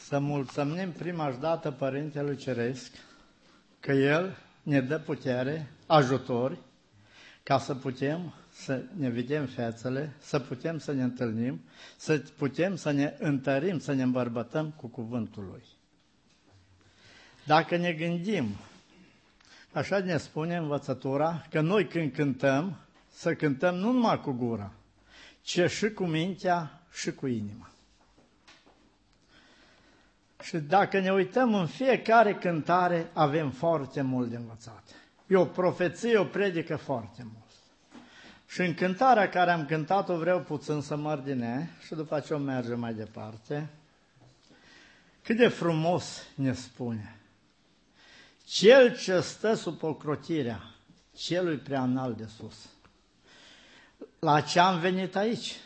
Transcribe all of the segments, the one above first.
Să mulțumim prima dată Părintelui Ceresc că El ne dă putere, ajutori, ca să putem să ne vedem fețele, să putem să ne întâlnim, să putem să ne întărim, să ne îmbărbătăm cu cuvântul Lui. Dacă ne gândim, așa ne spune învățătura, că noi când cântăm, să cântăm nu numai cu gura, ci și cu mintea și cu inima. Și dacă ne uităm în fiecare cântare, avem foarte mult de învățat. E o profeție, o predică foarte mult. Și în cântarea care am cântat-o vreau puțin să mărdine și după aceea merge mai departe. Cât de frumos ne spune. Cel ce stă sub ocrotirea celui prea înalt de sus. La ce am venit aici?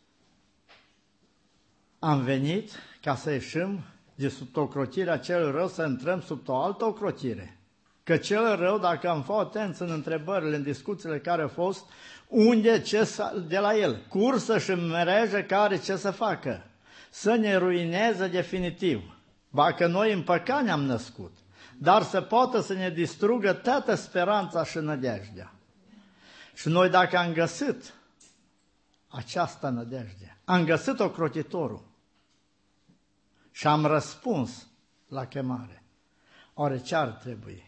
Am venit ca să ieșim de sub ocrotirea celui rău, să intrăm sub o altă ocrotire. Că cel rău, dacă am fost atenți în întrebările, în discuțiile care au fost, unde, ce de la el? Cursă și merejă care ce să facă? Să ne ruineze definitiv. Ba că noi în păcat ne-am născut, dar să poată să ne distrugă toată speranța și nădejdea. Și noi dacă am găsit această nădejde, am găsit ocrotitorul și am răspuns la chemare, oare ce ar trebui?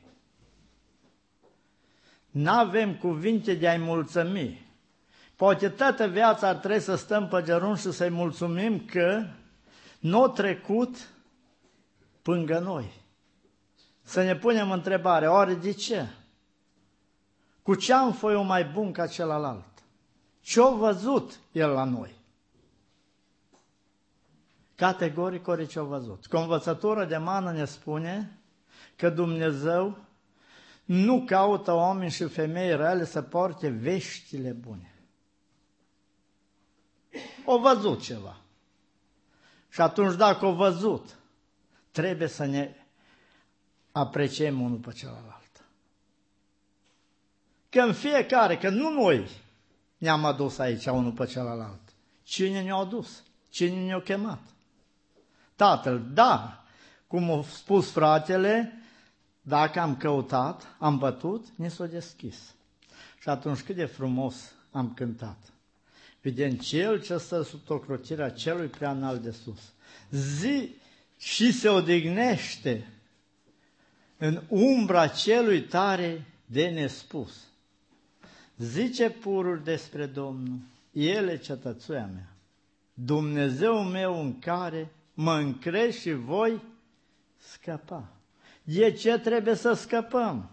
N-avem cuvinte de a-i mulțumi. Poate toată viața ar trebui să stăm pe genunchi și să-i mulțumim că n-a trecut pângă noi. Să ne punem întrebare, oare de ce? Cu ce am fost eu mai bun ca celălalt? Ce-a văzut el la noi? Categoric ori ce-a văzut. Convățătura de mană ne spune că Dumnezeu nu caută oameni și femei rele să poarte veștile bune. O văzut ceva. Și atunci dacă o văzut, trebuie să ne apreciem unul pe celălalt. Că în fiecare, că nu noi ne-am adus aici unul pe celălalt. Cine ne-a adus? Cine ne-a chemat? Tatăl, da, cum a spus fratele, dacă am căutat, am bătut, ne s-a deschis. Și atunci cât de frumos am cântat. Vedem cel ce stă sub ocrotirea celui prea înalt de sus. Zi și se odihnește în umbra celui tare de nespus. Zice pururi despre Domnul, El e cetățuia mea, Dumnezeu meu în care mă încred și voi scăpa. De ce trebuie să scăpăm?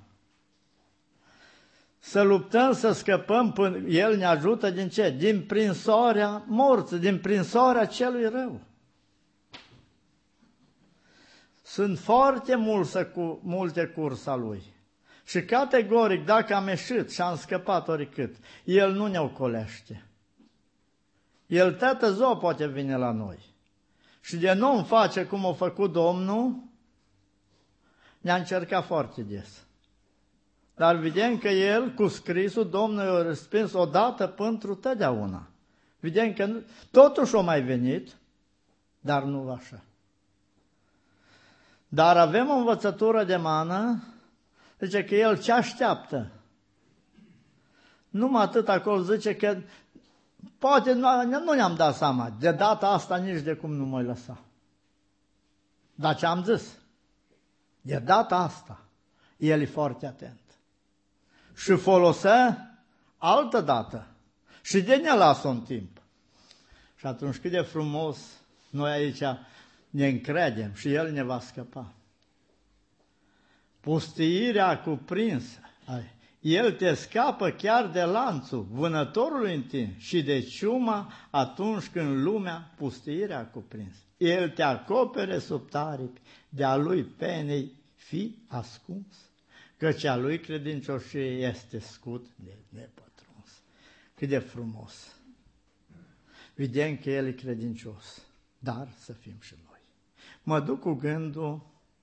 Să luptăm, să scăpăm până El ne ajută din ce? Din prinsoarea morții, din prinsoarea celui rău. Sunt foarte multe cursa Lui. Și categoric, dacă am ieșit și am scăpat oricât, El nu ne ocolește. El toată ziua poate vine la noi. Și de nu-mi face cum a făcut Domnul, ne-a încercat foarte des. Dar vedem că El, cu scrisul, Domnul i-a respins odată pentru totdeauna. Vedem că totuși a mai venit, dar nu așa. Dar avem o învățătură de mană, zice că El ce așteaptă? Numai atât acolo zice că poate nu ne-am dat seama, de data asta nici de cum nu mă lăsa. Dar ce am zis? De data asta, El e foarte atent. Și folosea altă dată. Și de ne lasă un timp. Și atunci cât de frumos noi aici ne încredem și El ne va scăpa. Pustiirea cuprinsă. El te scapă chiar de lanțul vânătorului întins și de ciuma atunci când lumea pustiirea cuprins. El te acopere sub taripi, de-a lui penei fi ascuns, căci a lui credincioșie este scut de nepătruns. Cât de frumos! Vedem că El e credincios, dar să fim și noi. Mă duc cu gândul,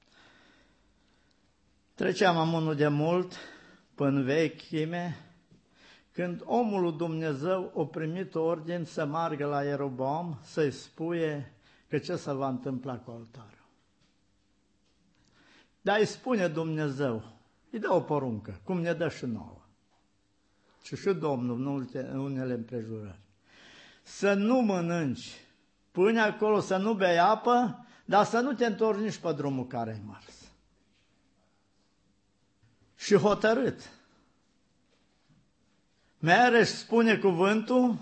treceam amânul de mult, până vechime, când omul lui Dumnezeu a primit ordin să meargă la Ieroboam să-i spuie că ce se va întâmpla cu altarul. Dar îi spune Dumnezeu, îi dă o poruncă, cum ne dă și nouă. Și Domnul în unele împrejurări. Să nu mănânci pâine acolo, să nu bei apă, dar să nu te întorci nici pe drumul care ai mers. Și hotărât. Mergi, spune cuvântul,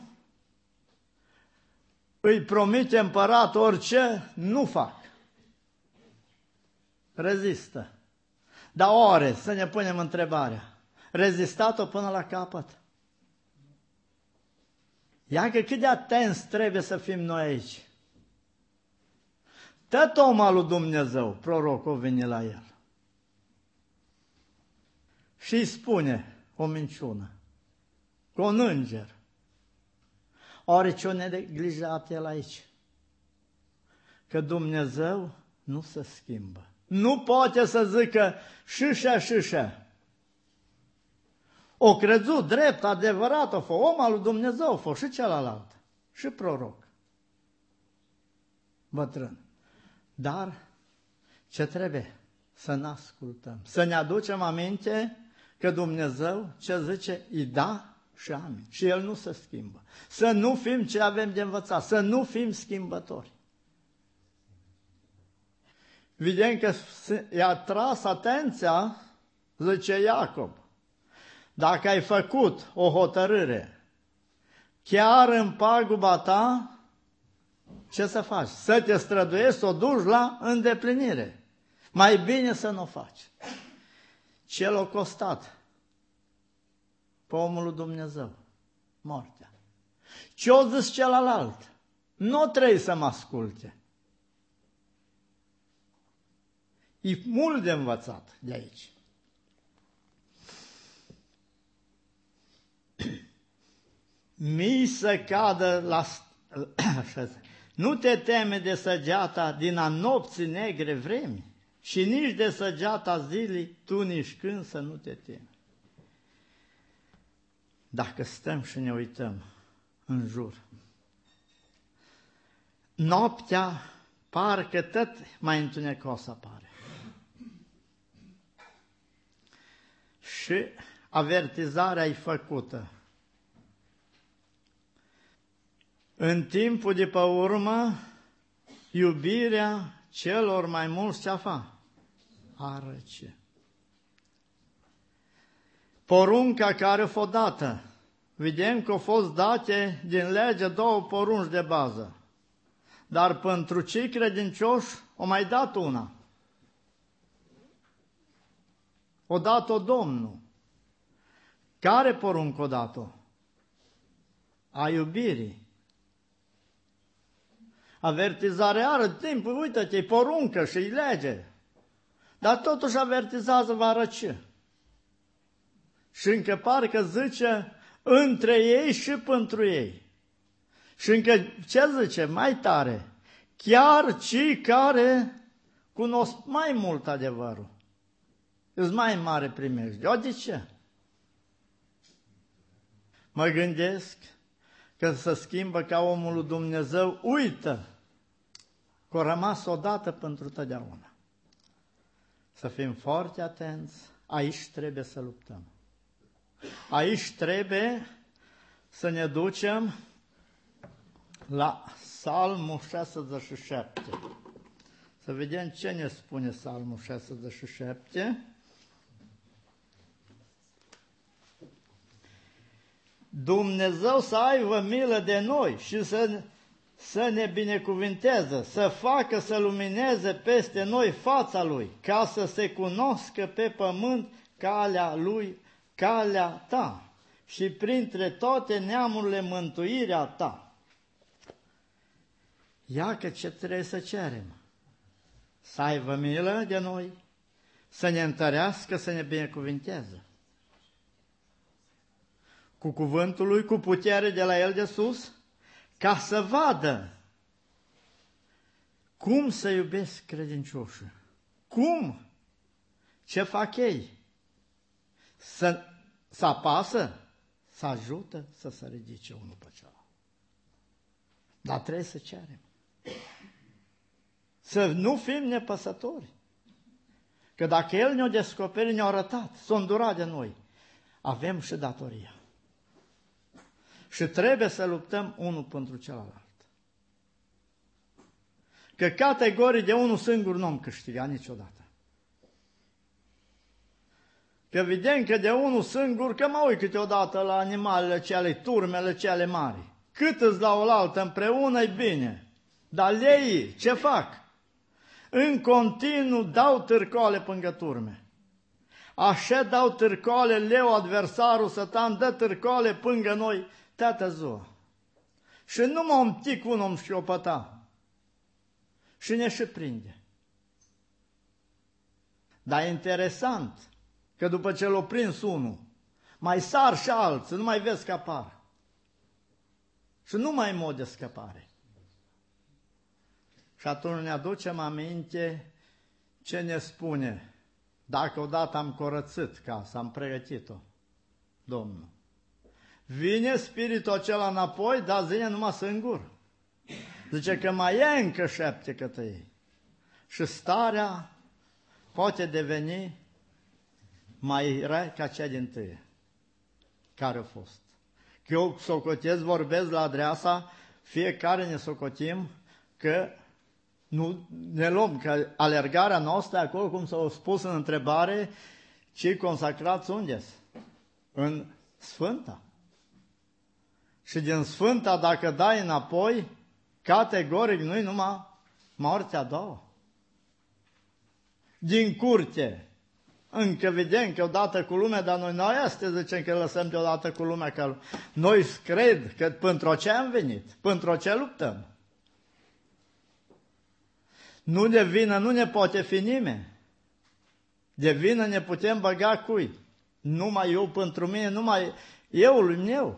îi promite împărat orice, nu fac. Rezistă. Dar ore, să ne punem întrebarea, rezistat-o până la capăt? Ia că cât de atenți trebuie să fim noi aici. Tot om al lui Dumnezeu, prorocul vine la el. Și îi spune o minciună, cu un înger. Oare ce-o neglijat el aici? Că Dumnezeu nu se schimbă. Nu poate să zică șișa. O crezut drept, adevărat, o fost om al lui Dumnezeu, o fost și celălalt, și proroc, bătrân. Dar ce trebuie? Să ne ascultăm, să ne aducem aminte că Dumnezeu ce zice, îi da și amin. Și El nu se schimbă. Să nu fim ce avem de învățat, să nu fim schimbători. Vedem că i-a tras atenția, zice Iacob, dacă ai făcut o hotărâre chiar în paguba ta, ce să faci? Să te străduiești, să o duci la îndeplinire. Mai bine să nu o faci. Ce l-a costat pe omul lui Dumnezeu? Moartea. Ce-o zis celălalt? Nu trebuie să mă asculte. E mult de învățat de aici. Mii să cadă la... Nu te teme de săgeata din a nopții negre vremi și nici de săgeata zilei, tu nici când să nu te temi. Dacă stăm și ne uităm în jur, noaptea parcă tot mai întunecos apare. Și avertizarea e făcută. În timpul de pe urmă, iubirea celor mai mulți ce fa? Arăce. Porunca care a fost dată, vedem că au fost date din lege 2 porunci de bază, dar pentru cei credincioși o mai dat una. O dat-o Domnul. Care poruncă o dat-o? A iubirii. Avertizarea are timp, uite-te, e poruncă și e lege. Dar totuși avertizează va răci. Și încă parcă zice între ei și pentru ei. Și încă ce zice mai tare? Chiar cei care cunosc mai mult adevărul. Îs mai mare primejde. O, de ce? Mă gândesc că se schimbă ca omul lui Dumnezeu, uită că a rămas odată pentru totdeauna. Să fim foarte atenți, aici trebuie să luptăm. Aici trebuie să ne ducem la Psalmul 67. Să vedem ce ne spune Psalmul 67. Dumnezeu să aibă milă de noi și să ne binecuvinteze, să facă să lumineze peste noi fața Lui, ca să se cunoască pe pământ calea Lui, calea Ta și printre toate neamurile mântuirea Ta. Ia că ce trebuie să cerem? Să aibă milă de noi, să ne întărească, să ne binecuvinteze. Cu cuvântul Lui, cu putere de la El de sus, ca să vadă cum să iubesc credincioșii. Cum? Ce fac ei? Să apasă? Să ajută să se ridice unul pe celălalt. Dar trebuie să cerem. Să nu fim nepăsători. Că dacă El ne-a descoperit, ne-a arătat, s-a îndurat de noi, avem și datoria. Și trebuie să luptăm unul pentru celălalt. Că categorii de unul singur nu am câștigat niciodată. Că vedem că de unul singur, că mă uit câteodată la animalele cele, turmele cele mari. Cât îți la oaltă împreună e bine. Dar leii ce fac? În continuu dau târcoale pângă turme. Așa dau târcoale, leu adversarul sătan, dă târcoale pângă noi, toată ziua. Și numai un tic un om șchiopăta. Și ne și prinde. Dar e interesant că după ce l-a prins unul, mai sar și alții, nu mai vezi că apar. Și nu mai e mod de scăpare. Și atunci ne aducem aminte ce ne spune. Dacă odată am curățit casa, am pregătit-o, Domnul. Vine spiritul acela înapoi, dar zine numai singur. Zice că mai e încă 7 cătăi. Și starea poate deveni mai rea ca cea din tâie, care a fost. Că eu socotez, vorbesc la adreasa, fiecare ne socotim că nu ne luăm, că alergarea noastră, acolo cum s-a spus în întrebare, cei consacrați unde-s? În Sfânta. Și din Sfânta, dacă dai înapoi, categoric nu-i numai moartea a doua. Din curte, încă vedem că odată cu lumea, dar noi este, zicem că lăsăm deodată cu lumea, că noi cred că pentru ce am venit, pentru ce luptăm. Nu de vină nu ne poate fi nimeni. De vină ne putem băga cui? Numai eu pentru mine, numai eu lui meu.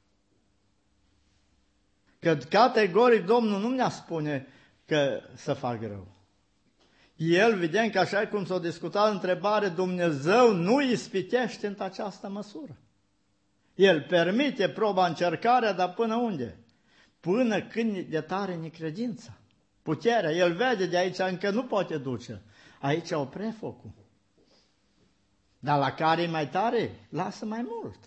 Că categoric Domnul nu ne-a spune că să fac rău. El, vedem că așa cum s-a discutat întrebare, Dumnezeu nu ispitește în această măsură. El permite proba, încercarea, dar până unde? Până când de tare necredința. Puterea, el vede de aici, încă nu poate duce. Aici opre focul. Dar la care e mai tare, lasă mai mult.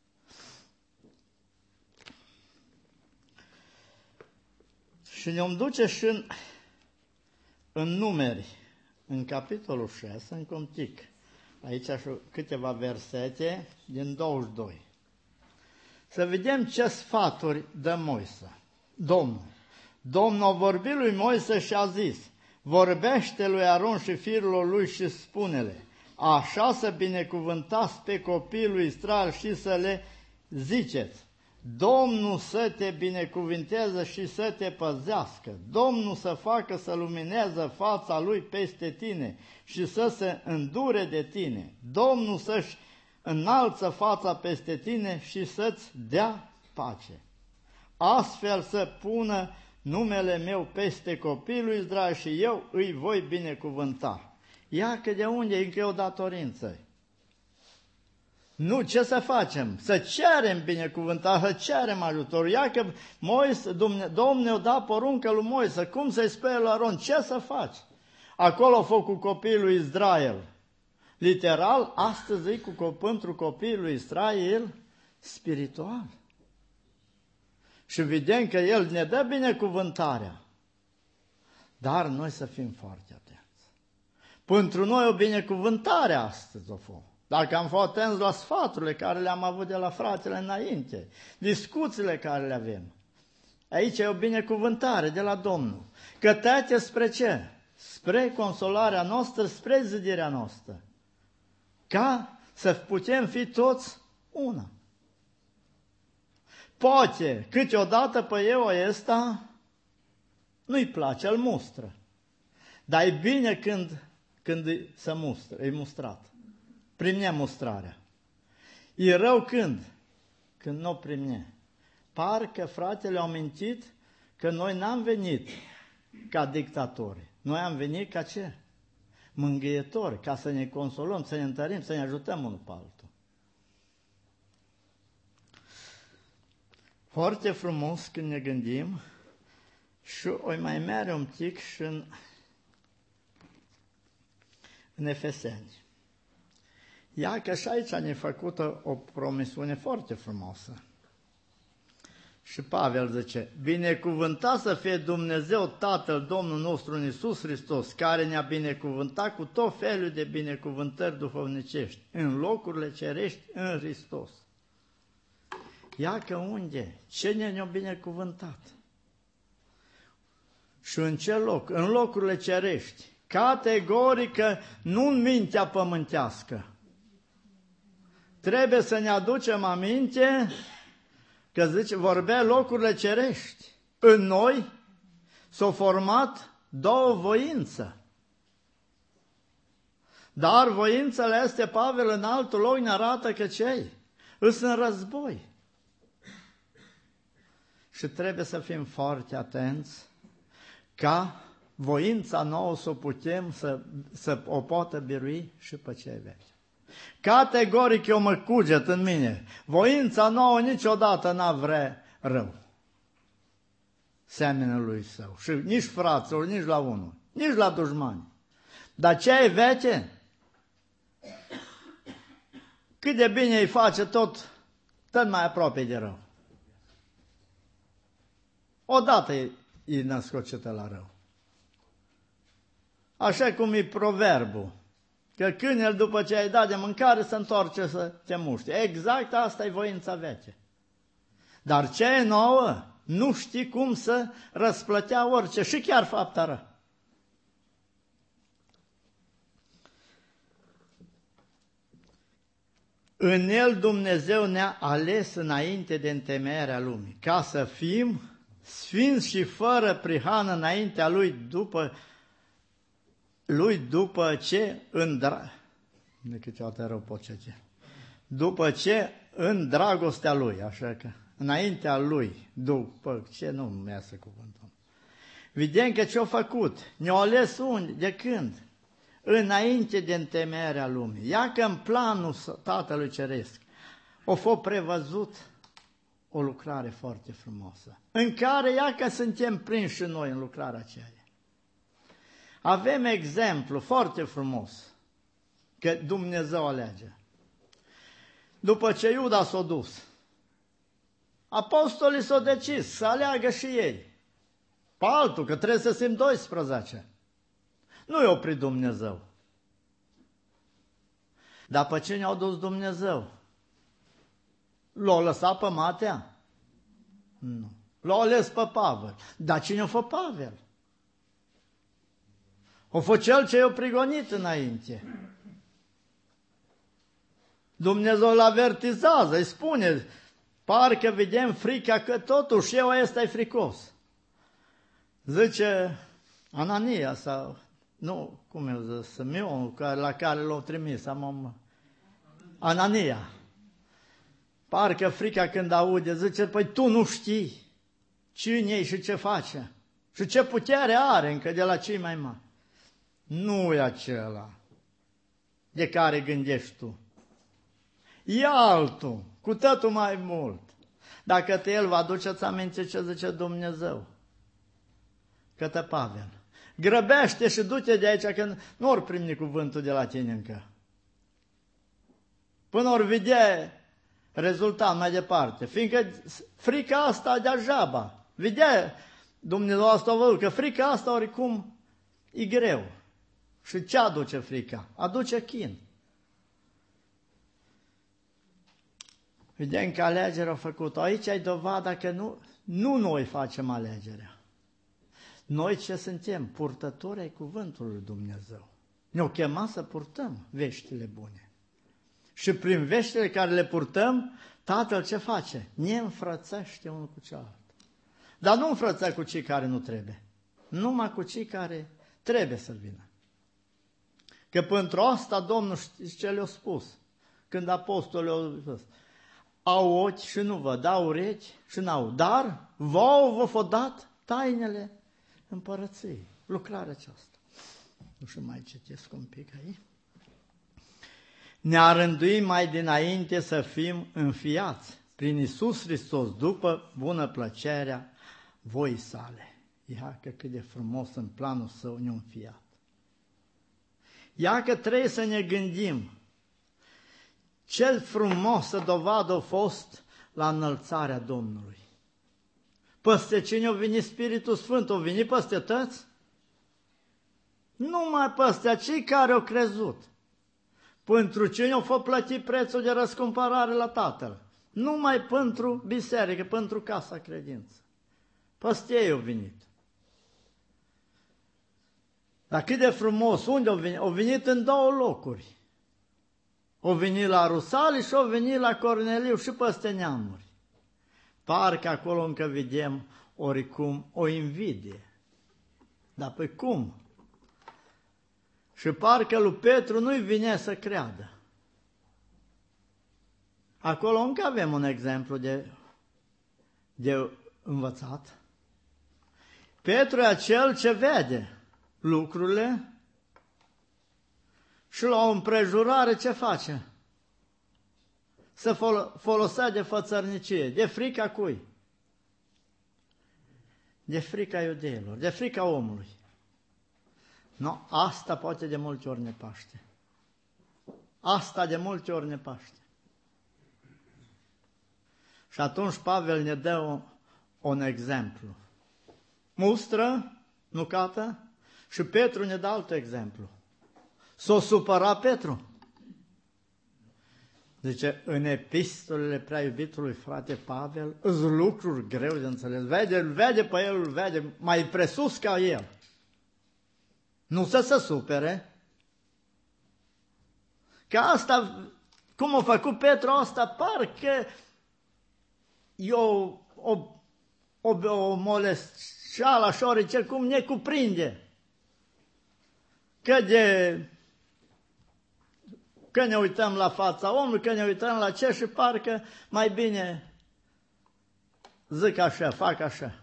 Și ne-om duce și în Numeri, în capitolul 6, încă un tic. Aici și câteva versete din 22. Să vedem ce sfaturi dă Moise. Domnul a vorbit lui Moise și a zis, vorbește lui Aron și fiilor lui și spune-le, așa să binecuvântați pe copiii lui Israel și să le ziceți, Domnul să te binecuvinteze și să te păzească, Domnul să facă să lumineze fața lui peste tine și să se îndure de tine, Domnul să-și înalță fața peste tine și să-ți dea pace. Astfel să pună numele meu peste copiii lui Israel și eu îi voi binecuvânta. Ia că de unde e încă o datorință. Nu, ce să facem? Să cerem binecuvântare, să cerem ajutor. Ia că Moise, Domnul ne-a dat poruncă lui Moise, cum să-i spune lui Aron, ce să faci? Acolo a fost cu copiii lui Israel. Literal, astăzi e pentru copiii lui Israel spiritual. Și vedem că El ne dă binecuvântarea. Dar noi să fim foarte atenți. Pentru noi o binecuvântare astăzi o fost. Dacă am fost atenți la sfaturile care le-am avut de la fratele înainte, discuțiile care le avem, aici e o binecuvântare de la Domnul. Cătate spre ce? Spre consolarea noastră, spre zidirea noastră. Ca să putem fi toți una. Poate, câteodată pe eu ăsta nu-i place, îl mustră. Dar e bine când e mustrat. Primne mustrarea. E rău când? Când nu primne. Parcă fratele au mintit că noi n-am venit ca dictatori. Noi am venit ca ce? Mângâietori, ca să ne consolăm, să ne întărim, să ne ajutăm unul pe altul. Foarte frumos când ne gândim și o mai merge un pic și în Efeseni. Ia că și aici ne-a făcut o promisiune foarte frumoasă. Și Pavel zice, binecuvântat să fie Dumnezeu Tatăl Domnul nostru Iisus Hristos, care ne-a binecuvântat cu tot felul de binecuvântări duhovnicești, în locurile cerești în Hristos. Ia că unde? Cine ne-a binecuvântat? Și în ce loc? În locurile cerești. Categorică, nu în mintea pământească. Trebuie să ne aducem aminte că zice, vorbea locurile cerești. În noi s-a format două voință. Dar voințele astea, Pavel în altul loc ne arată că cei îs în război. Și trebuie să fim foarte atenți ca voința nouă să o putem să o poată birui și pe cei vechi. Categoric eu mă cuget în mine. Voința nouă niciodată n-a vrea rău semenului său. Și nici fraților, nici la unul, nici la dușmani. Dar cei veche, cât de bine îi face tot mai aproape de rău. Odată îi născocită la rău. Așa cum e proverbul, că câinele după ce ai dat de mâncare se întoarce să te muște. Exact asta e voința veche. Dar cea nouă nu știi cum să răsplătea orice, și chiar fapta rău. În el Dumnezeu ne-a ales înainte de întemeierea lumii, ca să fim sfinți și fără prihană înaintea lui după ce în dragostea lui, așa că înaintea lui, după ce nu-mi iasă cuvântul. Vedem că ce-a făcut, ne-a ales unde, de când? Înainte de întemeierea lumii. Ia că în planul Tatălui Ceresc a fost prevăzut o lucrare foarte frumoasă, în care ia că suntem prinși și noi în lucrarea aceea. Avem exemplu foarte frumos că Dumnezeu alege. După ce Iuda s-a dus, apostolii s-au decis să aleagă și ei pe altul, că trebuie să simt 12. Nu i-a oprit Dumnezeu. Dar pe cine a dus Dumnezeu? L-a lăsat pe Matea? Nu. L-a ales pe Pavel. Dar cine a fost Pavel? A fost cel ce i-a prigonit înainte. Dumnezeu îl avertizează, îi spune, parcă vedem frica că totuși eu ăsta-i fricos. Zice Anania sau, nu, cum eu zic, Simeon, la care l-au trimis, Anania. Parcă frica când aude, zice, păi tu nu știi cine e și ce face și ce putere are încă de la cei mai mari. Nu e acela de care gândești tu. E altul, cu totul mai mult. Dacă el vă aduceți aminte ce zice Dumnezeu către Pavel. Grăbește și du-te de aici, că nu ori primi cuvântul de la tine încă. Până ori vedea rezultat mai departe. Fiindcă frica asta degeaba. Vedea Dumnezeu asta văzut, că frica asta oricum e greu. Și ce aduce frica? Aduce chin. Vedem că alegerea a făcut-o. Aici ai dovada că nu noi facem alegerea. Noi ce suntem? Purtători ai cuvântului lui Dumnezeu. Ne-au chemat să purtăm veștile bune. Și prin veștile care le purtăm, Tatăl ce face? Ne înfrățește unul cu celălalt. Dar nu înfrățea cu cei care nu trebuie. Numai cu cei care trebuie să vină. Că pentru asta Domnul știți ce le-a spus? Când apostolii au spus, au ochi și nu văd, au urechi și n-au. Dar vouă vă f-o dat tainele împărăției. Lucrarea aceasta. Nu știu, mai citesc un pic aici. Ne-a rânduit mai dinainte să fim înfiați prin Iisus Hristos după bună plăcerea voii sale. Ia că cât de frumos în planul său ne-a înfiat. Ia că trebuie să ne gândim ce frumoasă dovadă a fost la înălțarea Domnului. Păste cine a venit Spiritul Sfânt? A venit peste tăți? Numai peste acei care au crezut. Pentru cine a fost plătit prețul de răscumpărare la Tatăl? Numai pentru biserică, pentru casa credință. Peste ei au venit. Dar cât de frumos, unde au venit? Au venit în două locuri. Au venit la Rusali și au venit la Corneliu și peste neamuri. Parcă acolo încă vedem oricum o invidie. Dar pe cum? Și parcă lui Petru nu-i vine să creadă. Acolo încă avem un exemplu de învățat. Petru e acel ce vede lucrurile și la o împrejurare ce face? Se folosea de fățărnicie. De frica cui? De frica iudeilor, de frica omului. No, asta poate de multe ori ne paște. Asta de multe ori ne paște. Și atunci Pavel ne dă un exemplu. Mustră, nu cată, și Petru ne dă alt exemplu. S-o supăra Petru. Zice, în epistolele prea iubitului frate Pavel, îs lucruri greu de înțeles. Vede pe el, vede mai presus ca el. Nu să se supere. Că asta, cum a făcut Petru asta, parcă eu o molesteală așa orice, cum ne cuprinde. Că ne uităm la fața omului, că ne uităm la ce și parcă mai bine zic așa, fac așa.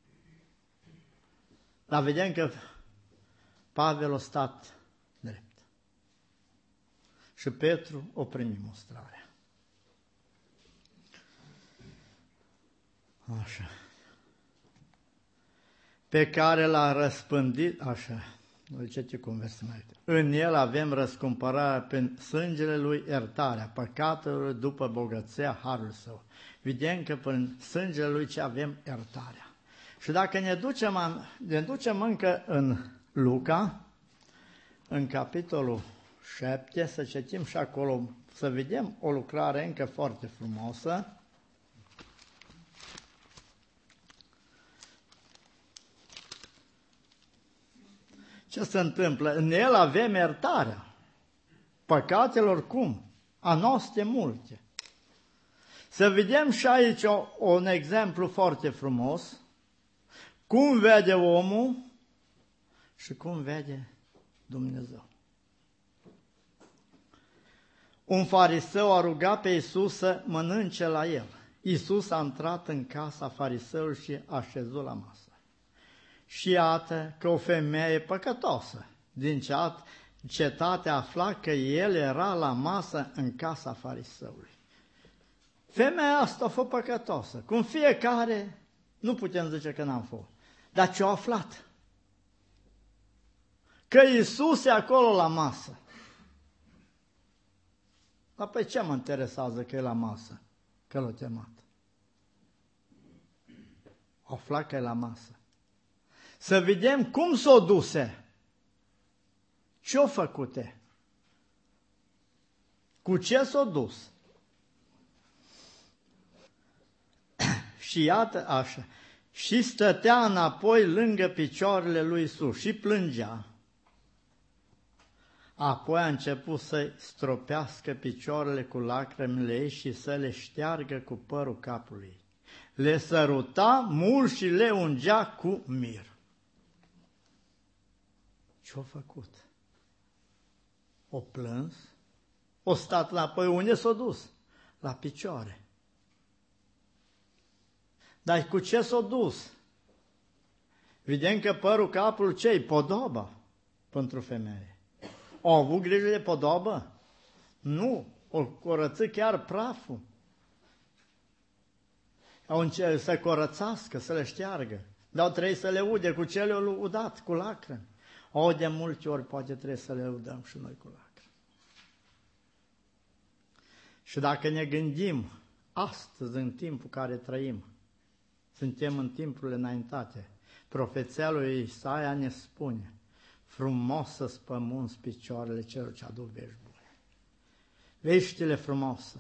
Dar vedem că Pavel a stat drept. Și Petru o primi mustrarea. Așa. Pe care l-a răspândit, așa, uite cum versul mai uite. În el avem răscumpărarea prin sângele lui, iertarea păcatelor după bogăția harului său. Vedem că prin sângele lui ce avem iertarea. Și dacă ne ducem încă în Luca, în capitolul 7, să citim și acolo, să vedem o lucrare încă foarte frumoasă. Ce se întâmplă? În el avem iertarea. Păcatelor cum? A noastre multe. Să vedem și aici un exemplu foarte frumos. Cum vede omul și cum vede Dumnezeu. Un fariseu a rugat pe Iisus să mănânce la el. Iisus a intrat în casa fariseului și a șezut la masă. Și iată că o femeie păcătoasă din cetate afla că el era la masă în casa fariseului. Femeia asta a fost păcătoasă. Cum fiecare, nu putem zice că n-am fost. Dar ce-a aflat? Că Iisus e acolo la masă. Dar pe ce mă interesează că e la masă? Că l-a chemat. A aflat că e la masă. Să vedem cum s-o duse. Ce-o făcute? Cu ce s-o dus? Și iată așa. Și stătea înapoi lângă picioarele lui Iisus și plângea. Apoi a început să-i stropească picioarele cu lacrimile ei și să le șteargă cu părul capului. Le săruta mult și le ungea cu mir. Ce-a făcut? O plâns, o stat înapoi, unde s-a dus? La picioare. Dar cu ce s-a dus? Vedem că părul capului ce-i? Podoba pentru femeie. Au avut grijă de podobă? Nu, o curăță chiar praful. Au încercat să curățească, să le șteargă. Dar trebuie să le ude cu ce le-au udat, cu lacrimi. De multe ori poate trebuie să le lăudăm și noi cu lacrimi. Și dacă ne gândim astăzi, în timpul care trăim, suntem în timpurile înaintate, profeția lui Isaia ne spune: frumos să-ți pămunți picioarele celor ce aduc vești bune. Veștile frumoase.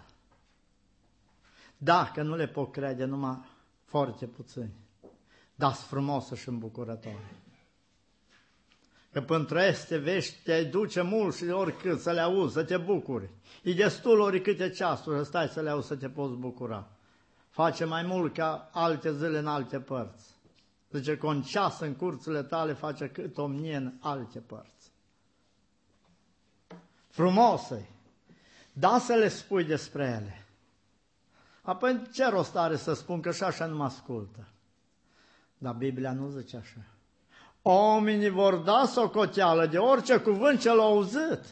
Dacă nu le pot crede numai foarte puțini, dar sunt frumoase și îmbucurătoare. Că pentru aceste vești te duce mult și oricât să le auzi, să te bucuri. E destul oricâte ceasuri să stai să le auzi, să te poți bucura. Face mai mult ca alte zile în alte părți. Zice că un ceas în curțile tale face cât o mie în alte părți. Frumose, da să le spui despre ele. Apoi ce rost are să spun că și așa nu mă ascultă? Dar Biblia nu zice așa. Oamenii vor da socoteală de orice cuvânt ce l-au auzit.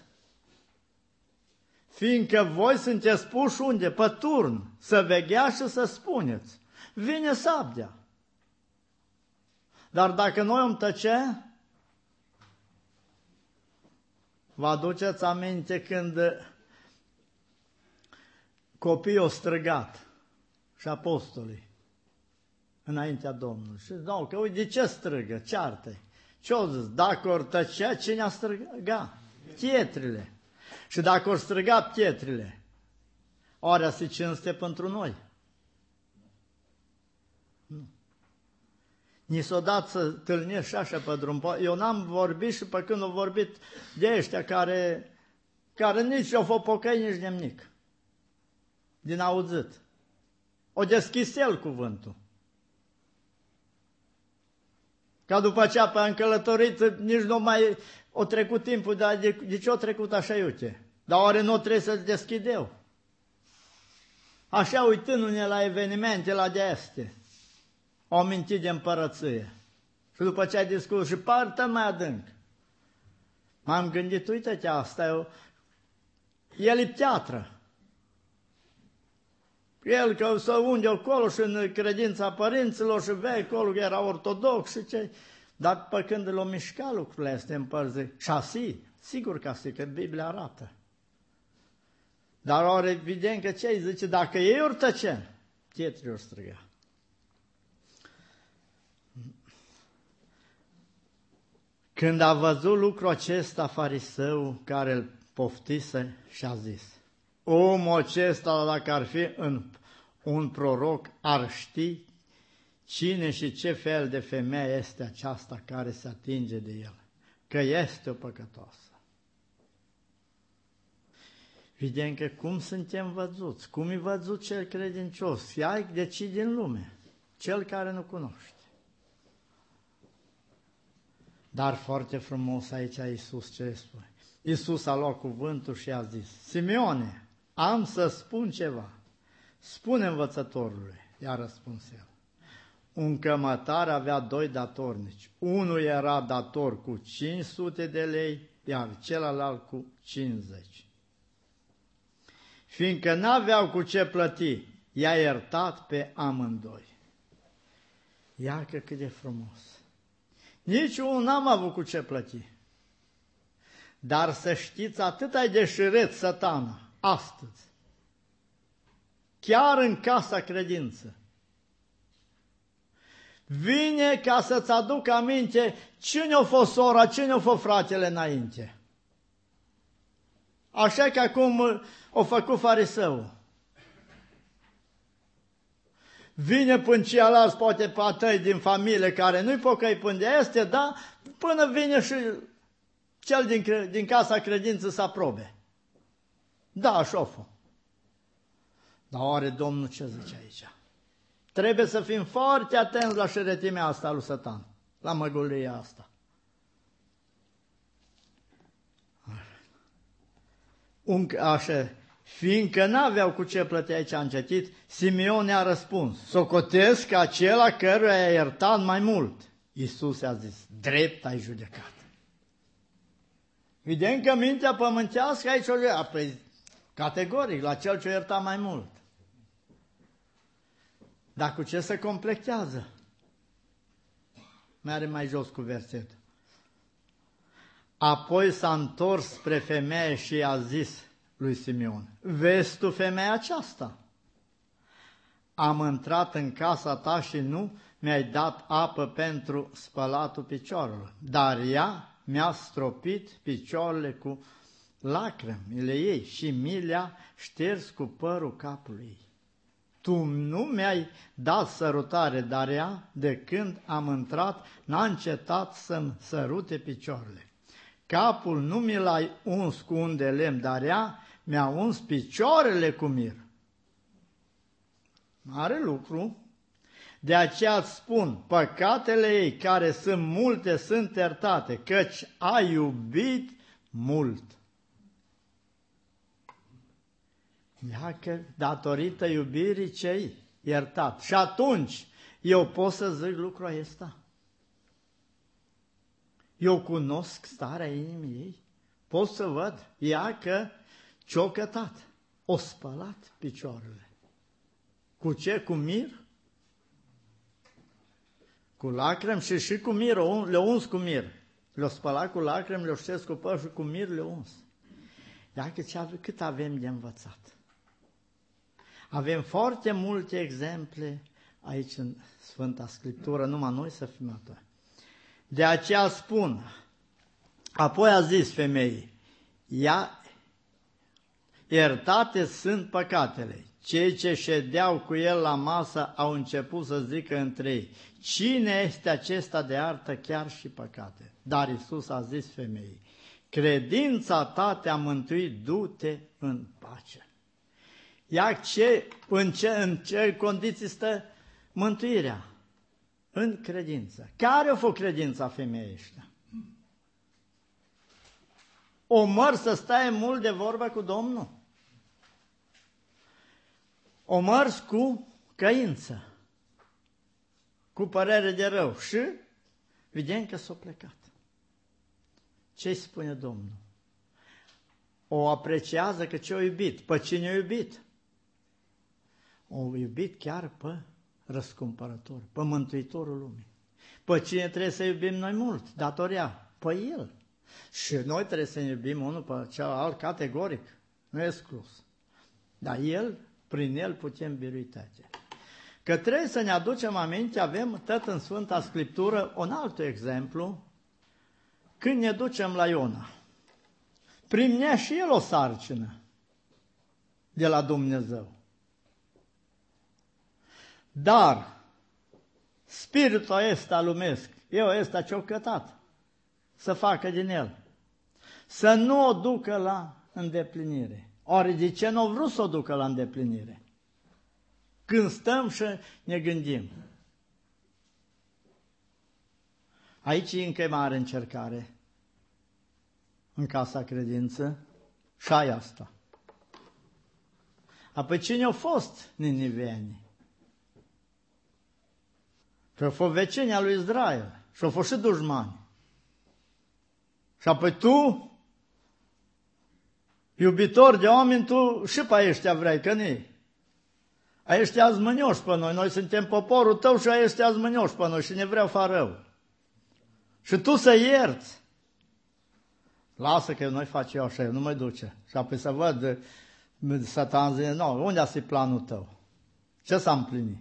Fiindcă voi sunteți puși unde? Pe turn, să vegheați și să spuneți. Vine sabdea. Dar dacă noi om tăce, vă aduceți aminte când copiii au strigat și apostolii înaintea Domnului. Și zic, că uite, de ce strigă? Ceartă-i. Ce-au zis? Dacă ori tăcea, cine a strigat? Pietrile. Și dacă ori striga pietrile, ori să cinste pentru noi. Nu. Ni s-o dat să tâlnești și așa pe drum. Eu n-am vorbit și pe când au vorbit de ăștia care nici au fost pocăi, nici nimic. Din auzit. O deschis el cuvântul. Ca după aceea pe încălătorit nici nu mai o trecut timpul, dar de ce o trecut așa iute? Dar oare nu trebuie să deschid eu? Așa uitându-ne la evenimente, la de-astea, o mintit de împărăție. Și după ce ai discutat și partea mai adânc, m-am gândit, uite-te asta, el e piatră. El că să unde acolo și în credința părinților și vei acolo că era ortodox și ce. Dar pe când l-o mișca lucrurile astea în părți, și asi, sigur că asi, că Biblia arată. Dar ori evident că ce zice, dacă ei ori tăce, pietrii ori striga. Când a văzut lucrul acesta, fariseu care îl poftise și-a zis, omul acesta, dacă ar fi un proroc, ar ști cine și ce fel de femeie este aceasta care se atinge de el, că este o păcătoasă. Vedem că cum suntem văzuți, cum e văzut cel credincios, ea decide din lume, cel care nu cunoaște. Dar foarte frumos aici Iisus ce spune. Iisus a luat cuvântul și a zis, Simeone, am să spun ceva. Spune învățătorului, i-a răspuns el. Un cămătar avea 2 datornici. Unul era dator cu 500 de lei, iar celălalt cu 50. Fiindcă n-aveau cu ce plăti, i-a iertat pe amândoi. Ia că cât de frumos. Nici unul n-am avut cu ce plăti. Dar să știți, atât ai de șiret Satana astăzi, chiar în casa credință. Vine ca să-ți aduc aminte cine a fost sora, cine a fost fratele înainte. Așa că acum o făcut fariseu. Vine până ceilalți, poate pe atâi din familie care nu-i pocăi până de este, da? Până vine și cel din casa credință să aprobe. Da, așa fă. Dar oare Domnul ce zice aici? Trebuie să fim foarte atenți la șeretimea asta lui Satan, la măgulia asta. Așa, fiindcă n-aveau cu ce plăti, aici a încetit, Simeon a răspuns, socotesc acela căruia i-a iertat mai mult. Iisus a zis, drept ai judecat. Vedem că mintea pământească aici o judecat. Păi, categoric, la cel ce ierta mai mult. Dar cu ce se complexează? Merge mai jos cu versetul. Apoi s-a întors spre femeie și i-a zis lui Simeon: vezi tu femeia aceasta? Am intrat în casa ta și nu mi-ai dat apă pentru spălatul picioarelor, dar ea mi-a stropit picioarele cu lacrimile ei și mi le-a șters cu părul capului ei. Tu nu mi-ai dat sărutare, dar ea, de când am intrat, n-a încetat să-mi sărute picioarele. Capul nu mi l-ai uns cu un de lemn, dar ea mi-a uns picioarele cu mir. Mare lucru. De aceea îți spun, păcatele ei, care sunt multe, sunt iertate, căci a iubit mult. Dacă datorită iubirii ce-i iertat. Și atunci eu pot să zic lucrul acesta. Eu cunosc starea inimii ei. Pot să văd ea că ce-o cătat, o spălat picioarele. Cu ce? Cu mir? Cu lacrimi și cu mir, le-o uns cu mir. Le-o spălat cu lacrimi, le-o șters cu păr și cu mir le-o uns. Iată cât avem de învățat. Avem foarte multe exemple aici în Sfânta Scriptură, numai noi să fim atunci. De aceea spun, apoi a zis femeii, iertate sunt păcatele. Cei ce ședeau cu el la masă au început să zică între ei, cine este acesta de artă chiar și păcate? Dar Iisus a zis femeii, credința ta te-a mântuit, du-te în pace. În ce condiții stă mântuirea? În credință. Care a fost credința femeii ăștia? O măr să stai mult de vorbă cu Domnul? O mărs cu căință, cu părere de rău și vedem că s-a plecat. Ce spune Domnul? O apreciază că ce-o iubit. Pe cine o iubit? O iubit chiar pe răscumpărător, pe Mântuitorul lumii. Pe cine trebuie să iubim noi mult? Datoria, pe El. Și noi trebuie să iubim unul pe celălalt categoric, nu e exclus. Dar El, prin El putem birui toate. Că trebuie să ne aducem aminte, avem tot în Sfânta Scriptură un alt exemplu, când ne ducem la Iona. Primea și el o sarcină de la Dumnezeu. Dar spiritul ăsta lumesc, eu ăsta ce-o cătat, să facă din el, să nu o ducă la îndeplinire. Ori de ce nu vrut să o ducă la îndeplinire? Când stăm și ne gândim. Aici e încă mare încercare în casa credință și aia asta. Apoi cine au fost niniveeni? Și au fost vecinii lui Israel și au fost și dușmani. Și apoi tu, iubitor de oameni, tu și pe ăștia vrei, că nu-i. Ăștia azmânioși pe noi, noi suntem poporul tău și ăștia azmânioși pe noi și ne vreau fa rău. Și tu să ierți. Lasă că noi facem eu așa, eu nu mă duce. Și apoi să văd Satan zice, nu, unde a planul tău? Ce s-a împlinit?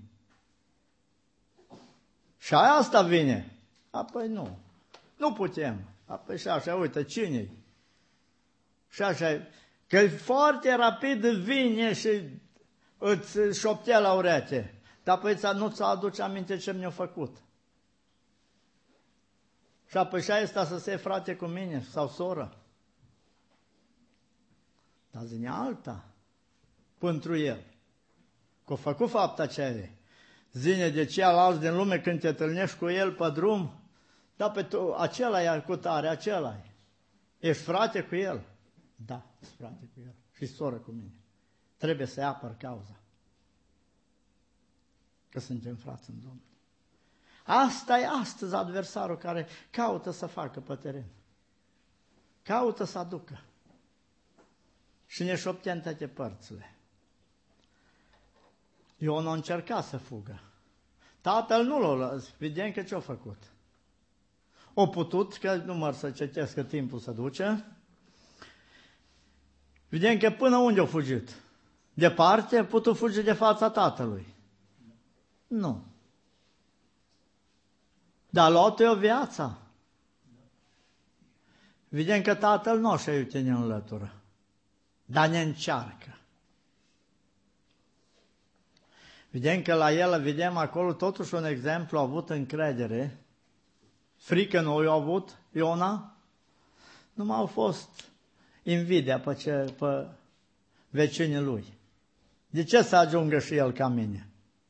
Și asta vine. Apoi nu putem. Apoi și așa, uite, cine-i? Și așa, că foarte rapid vine și îți șoptea la ureche. Dar apoi nu-ți aduce aminte ce mi-a făcut. Și apoi și asta să se frate cu mine sau soră. Dar zine alta pentru el. Că a făcut fapta aceea. Zine de ceilalți din lume când te întâlnești cu el pe drum, da, pe tu, acela e cu tare, acela e. Ești frate cu el? Da, ești frate cu el. Și soră cu mine. Trebuie să-i apăr cauza. Că suntem frați în Domnul. Asta e astăzi adversarul care caută să facă pe teren. Caută să aducă. Și ne șoptea în toate părțile. Ion a încercat să fugă. Tatăl nu l-a lăsat. Vedem că ce-a făcut. O putut, că număr să citesc că timpul se duce. Vedem că până unde a fugit? Departe, a putut fugi de fața tatălui. Nu. Dar luat-o o viața. Vedem că tatăl nu așa iute ne înlătură, dar ne încearcă. Vedem că la el, vedem acolo totuși un exemplu, a avut încredere. Frică nu i-a avut Iona, numai au fost invidia pe vecinii lui. De ce să ajungă și el ca mine?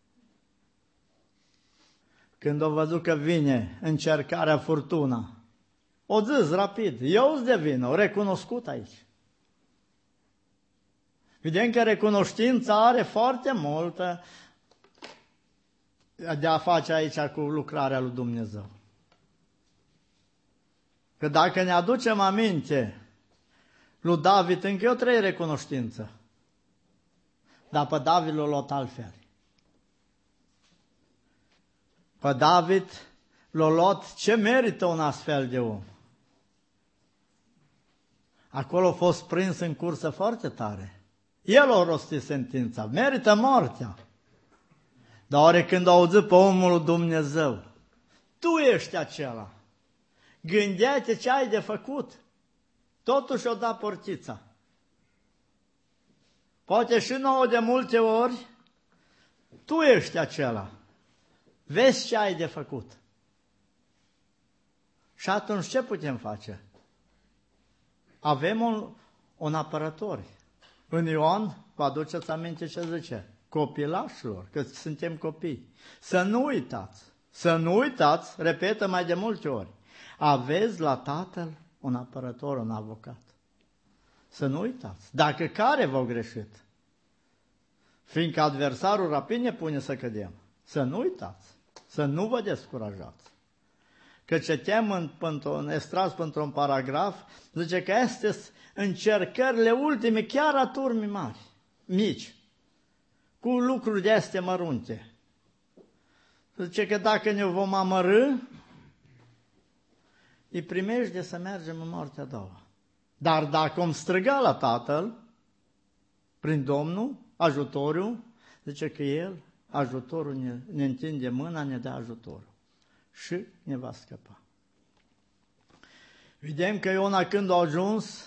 Când o văzut că vine încercarea, furtuna, o zis rapid, eu-ți de vină, o recunoscut aici. Vedem că recunoștința are foarte multă de a face aici cu lucrarea lui Dumnezeu. Că dacă ne aducem aminte lui David, încă eu trei recunoștință. Dar pe David l-a luat altfel. Pe David l-a luat ce merită un astfel de om. Acolo a fost prins în cursă foarte tare. El a rostit sentința, merită moartea. Dar ori când a auzit pe omul lui Dumnezeu, tu ești acela, gândește ce ai de făcut. Totuși o da portița. Poate și nouă de multe ori, tu ești acela. Vezi ce ai de făcut. Și atunci ce putem face? Avem un apărător. În Ioan, vă aduceți aminte ce zice? Copilașilor, că suntem copii. Să nu uitați, repetă mai de multe ori, aveți la Tatăl un apărător, un avocat. Să nu uitați. Dacă care v-au greșit, fiindcă adversarul rapid ne pune să cădem, să nu uitați, să nu vă descurajați. Că citem în extras pentru un paragraf, zice că astea încercările ultime, chiar a turmii mari, mici, cu lucruri de astea mărunte. Zice că dacă ne vom amărâ, îi primești de să mergem în moartea a doua. Dar dacă om striga la Tatăl, prin Domnul, ajutorul, zice că El, ajutorul, ne întinde mâna, ne dă ajutorul. Și ne va scăpa. Vedem că Iona când a ajuns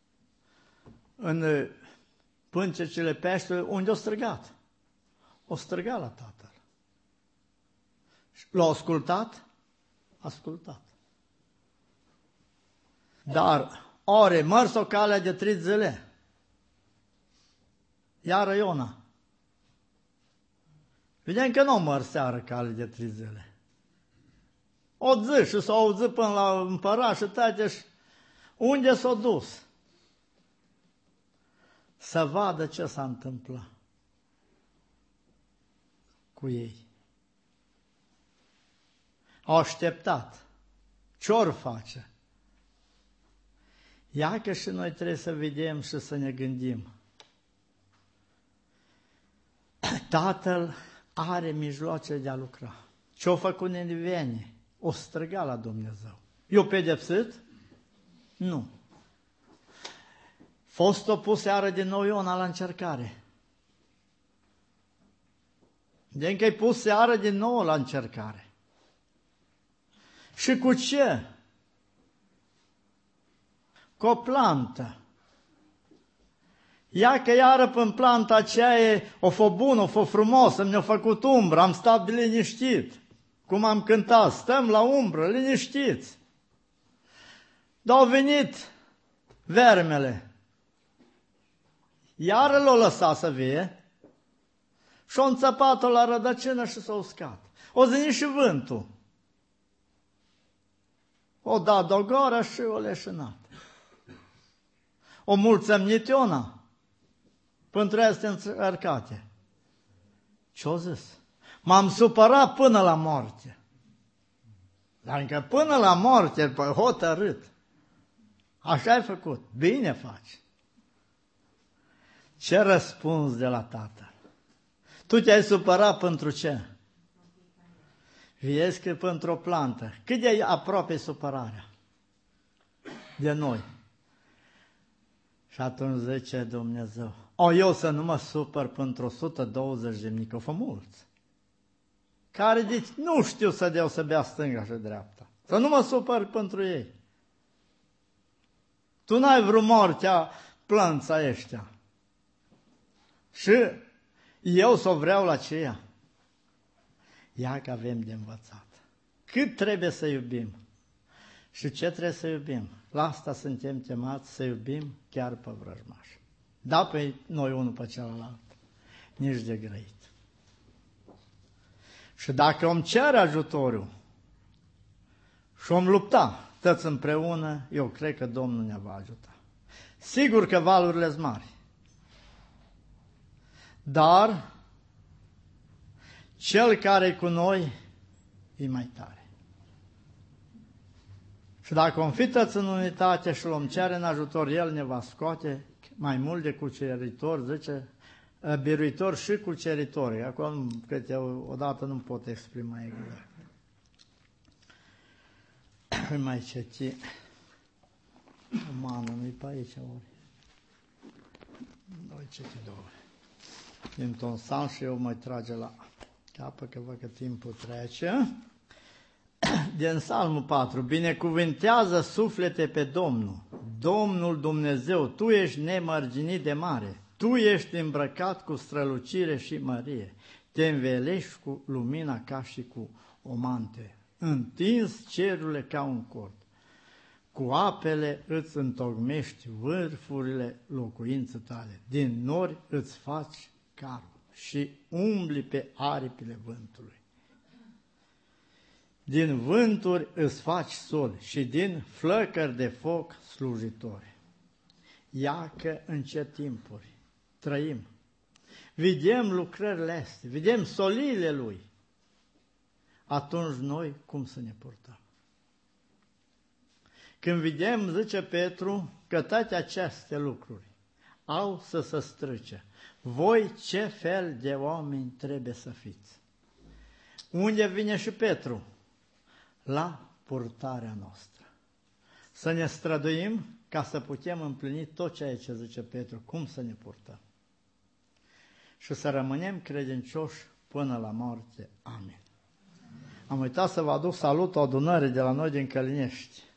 în pâncecele peștelui, unde a strigat? O strigat la Tatăl. L-a ascultat? Ascultat. Dar ori mers o cale de 3 zile. Iară Iona. Vedem că nu mers seară cale de 3 zile. O zi și s-a auzit până la împărat și tate și unde s-a dus? Să vadă ce s-a întâmplat cu ei. Au așteptat. Ce-or face? Ia că și noi trebuie să vedem și să ne gândim. Tatăl are mijloace de a lucra. Ce-o făcut Niniveni? O striga la Dumnezeu. Eu pedepsit? Nu. Fost-o pus seară din nou Iona la încercare. De că-i pus seară din nou la încercare. Și cu ce? Cu o plantă. Ia că iară până planta aceea o fă bună, o fă frumosă, mi-a făcut umbră, am stat liniștit. Cum am cântat, stăm la umbră, liniștiți. Dar au venit vermele. Iară l-o lăsat să vie și-o înțăpat-o la rădăcină și s-a uscat. O zinit și vântul. O dat dogora și o leșinat. O mulțămnit Iona pentru astea încercate. Ce-o zis? M-am supărat până la moarte. Dar încă până la moarte, hotărât. Așa ai făcut. Bine faci. Ce răspuns de la Tatăl? Tu te-ai supărat pentru ce? Vezi că pentru o plantă, cât de aproape supărarea de noi. Și atunci zice Dumnezeu, eu să nu mă supăr pentru 120 de mii, că fă mulți, care zici, nu știu să deosebea stânga și dreapta. Să nu mă supăr pentru ei. Tu n-ai vrut moartea plânța ăștia. Și eu să o vreau la aceea. Ia că avem de învățat. Cât trebuie să iubim? Și ce trebuie să iubim? La asta suntem chemați să iubim chiar pe vrăjmași. Da pe noi unul pe celălalt. Nici de grăit. Și dacă om cere ajutorul și om lupta toți împreună, eu cred că Domnul ne va ajuta. Sigur că valurile sunt mari. Dar cel care e cu noi e mai tare. Și dacă om fi toți în unitate și l-om cere în ajutor, El ne va scoate mai mult de cuceritor, zice, biruitor și cuceritor. Acum, cred eu, odată nu pot exprima exact. Mai citi. Mană, nu-i pe aici, ori. Noi citi două. Din ton psalm și eu mai trage la capă, că văd că timpul trece. Din Psalmul 4. Binecuvântează suflete pe Domnul. Domnul Dumnezeu, Tu ești nemărginit de mare. Tu ești îmbrăcat cu strălucire și mărie. Te învelești cu lumina ca și cu o mante. Întins cerurile ca un cort. Cu apele îți întocmești vârfurile locuinței tale. Din nori îți faci carul și umbli pe aripile vântului. Din vânturi îți faci sol și din flăcări de foc slujitori. Ia că în ce timpuri trăim. Vedem lucrările astea, vedem soliile Lui. Atunci noi cum să ne purtăm? Când vedem, zice Petru, că toate aceste lucruri au să se strice. Voi ce fel de oameni trebuie să fiți? Unde vine și Petru? La purtarea noastră. Să ne străduim ca să putem împlini tot ceea ce zice Petru, cum să ne purtăm. Și să rămânem credincioși până la moarte. Amin. Am uitat să vă aduc salutul adunării de la noi din Călinești.